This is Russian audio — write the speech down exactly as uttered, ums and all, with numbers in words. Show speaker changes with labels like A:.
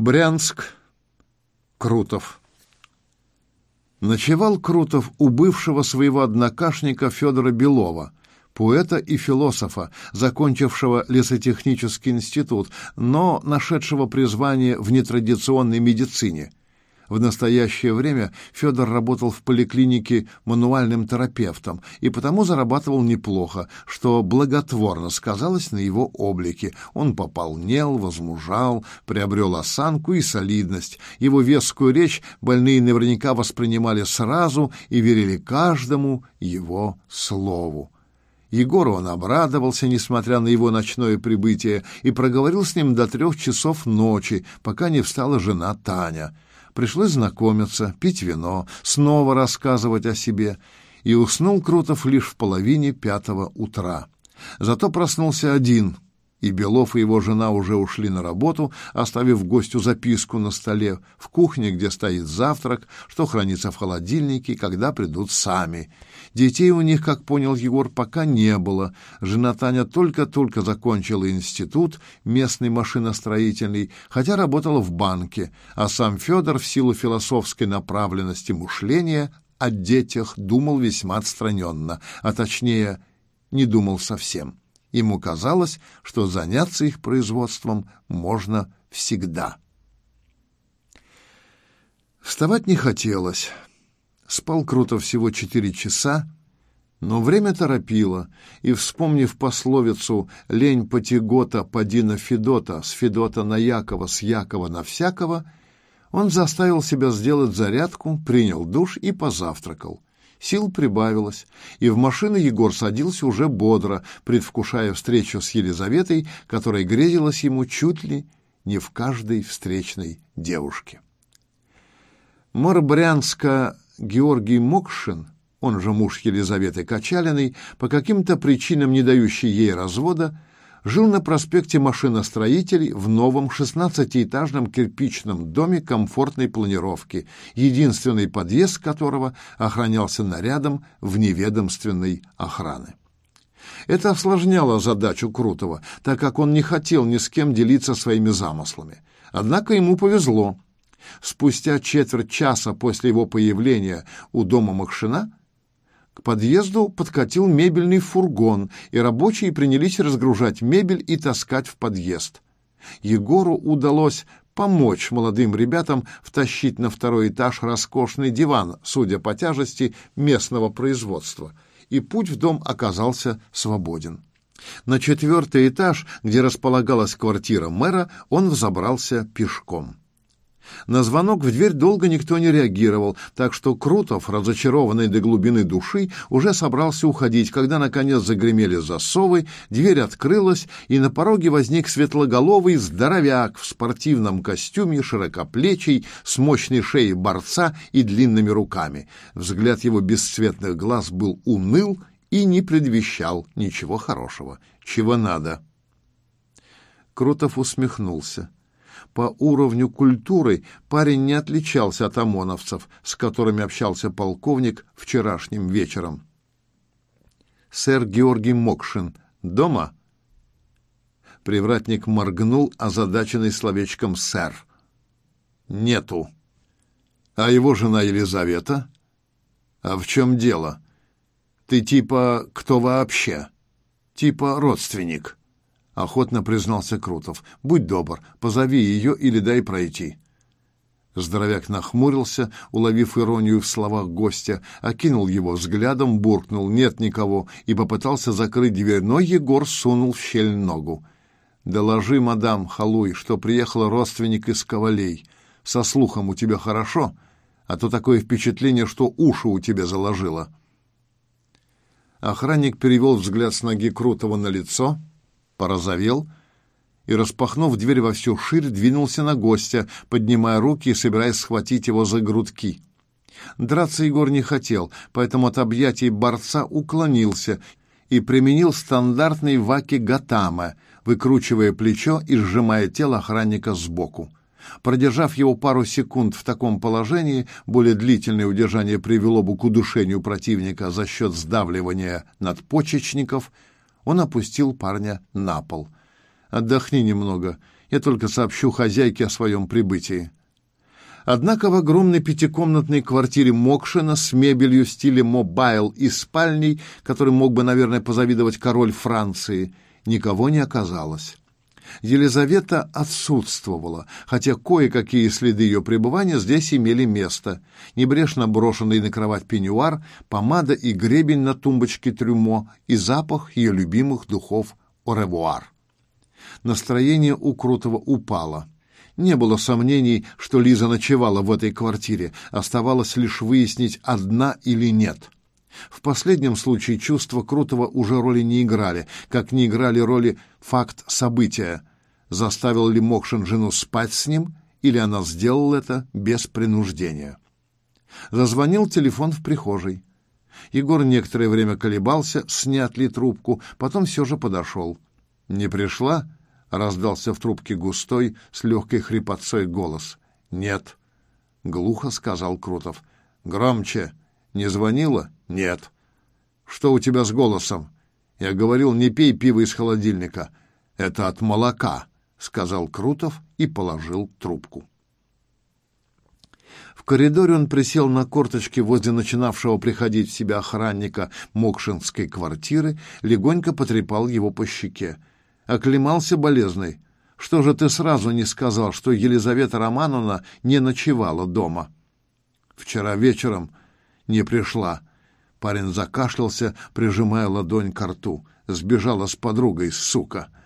A: Брянск. Крутов. Ночевал Крутов у бывшего своего однокашника Федора Белова, поэта и философа, закончившего лесотехнический институт, но нашедшего призвание в нетрадиционной медицине. В настоящее время Федор работал в поликлинике мануальным терапевтом и потому зарабатывал неплохо, что благотворно сказалось на его облике. Он пополнел, возмужал, приобрел осанку и солидность. Его вескую речь больные наверняка воспринимали сразу и верили каждому его слову. Егору он обрадовался, несмотря на его ночное прибытие, и проговорил с ним до трех часов ночи, пока не встала жена Таня. Пришлось знакомиться, пить вино, снова рассказывать о себе, и уснул Крутов лишь в половине пятого утра. Зато проснулся один, и Белов и его жена уже ушли на работу, оставив гостю записку на столе в кухне, где стоит завтрак, что хранится в холодильнике, когда придут сами. Детей у них, как понял Егор, пока не было. Жена Таня только-только закончила институт местный машиностроительный, хотя работала в банке, а сам Федор в силу философской направленности мышления о детях думал весьма отстраненно, а точнее, не думал совсем. Ему казалось, что заняться их производством можно всегда. Вставать не хотелось. Спал Крутов всего четыре часа, но время торопило, и, вспомнив пословицу «лень потягота, поди на Федота, с Федота на Якова, с Якова на всякого», он заставил себя сделать зарядку, принял душ и позавтракал. Сил прибавилось, и в машину Егор садился уже бодро, предвкушая встречу с Елизаветой, которая грезилась ему чуть ли не в каждой встречной девушке. Мэр Брянска Георгий Мокшин, он же муж Елизаветы Качалиной, по каким-то причинам не дающий ей развода, жил на проспекте Машиностроителей в новом шестнадцатиэтажном кирпичном доме комфортной планировки, единственный подъезд которого охранялся нарядом вневедомственной охраны. Это осложняло задачу Крутова, так как он не хотел ни с кем делиться своими замыслами. Однако ему повезло. Спустя четверть часа после его появления у дома Мокшина к подъезду подкатил мебельный фургон, и рабочие принялись разгружать мебель и таскать в подъезд. Егору удалось помочь молодым ребятам втащить на второй этаж роскошный диван, судя по тяжести, местного производства, и путь в дом оказался свободен. На четвертый этаж, где располагалась квартира мэра, он взобрался пешком. На звонок в дверь долго никто не реагировал, так что Крутов, разочарованный до глубины души, уже собрался уходить, когда, наконец, загремели засовы, дверь открылась, и на пороге возник светлоголовый здоровяк в спортивном костюме, широкоплечий, с мощной шеей борца и длинными руками. Взгляд его бесцветных глаз был уныл и не предвещал ничего хорошего. «Чего надо?» Крутов усмехнулся. По уровню культуры парень не отличался от ОМОНовцев, с которыми общался полковник вчерашним вечером. «Сэр Георгий Мокшин дома?» Привратник моргнул, озадаченный словечком «сэр». «Нету». «А его жена Елизавета?» «А в чем дело? Ты типа кто вообще?» «Типа родственник». — охотно признался Крутов. — Будь добр, позови ее или дай пройти. Здоровяк нахмурился, уловив иронию в словах гостя, окинул его взглядом, буркнул «нет никого» и попытался закрыть дверь, но Егор сунул в щель ногу. — Доложи, мадам Халуй, что приехал родственник из Ковалей. Со слухом у тебя хорошо, а то такое впечатление, что уши у тебя заложило. Охранник перевел взгляд с ноги Крутова на лицо, порозовел и, распахнув дверь во всю ширь, двинулся на гостя, поднимая руки и собираясь схватить его за грудки. Драться Егор не хотел, поэтому от объятий борца уклонился и применил стандартный ваки-гатама, выкручивая плечо и сжимая тело охранника сбоку. Продержав его пару секунд в таком положении, более длительное удержание привело бы к удушению противника за счет сдавливания надпочечников, он опустил парня на пол. «Отдохни немного Я только сообщу хозяйке о своем прибытии». Однако в огромной пятикомнатной квартире Мокшина с мебелью в стиле мобайл и спальней, которой мог бы, наверное, позавидовать король Франции, никого не оказалось. Елизавета отсутствовала, хотя кое-какие следы ее пребывания здесь имели место. Небрежно брошенный на кровать пеньюар, помада и гребень на тумбочке трюмо и запах ее любимых духов «Оревуар». Настроение у Крутого упало. Не было сомнений, что Лиза ночевала в этой квартире. Оставалось лишь выяснить, одна или нет. В последнем случае чувства Крутого уже роли не играли, как не играли роли факт события. Заставил ли Мокшин жену спать с ним, или она сделала это без принуждения? Зазвонил телефон в прихожей. Егор некоторое время колебался, снят ли трубку, потом все же подошел. «Не пришла?» — раздался в трубке густой, с легкой хрипотцой голос. «Нет», — глухо сказал Крутов. «Громче. Не звонила?» «Нет». «Что у тебя с голосом?» «Я говорил, не пей пиво из холодильника». «Это от молока», — сказал Крутов и положил трубку. В коридоре он присел на корточки возле начинавшего приходить в себя охранника мокшинской квартиры, легонько потрепал его по щеке. Оклемался болезный. «Что же ты сразу не сказал, что Елизавета Романовна не ночевала дома?» «Вчера вечером не пришла». Парень закашлялся, прижимая ладонь ко рту. «Сбежала с подругой, сука».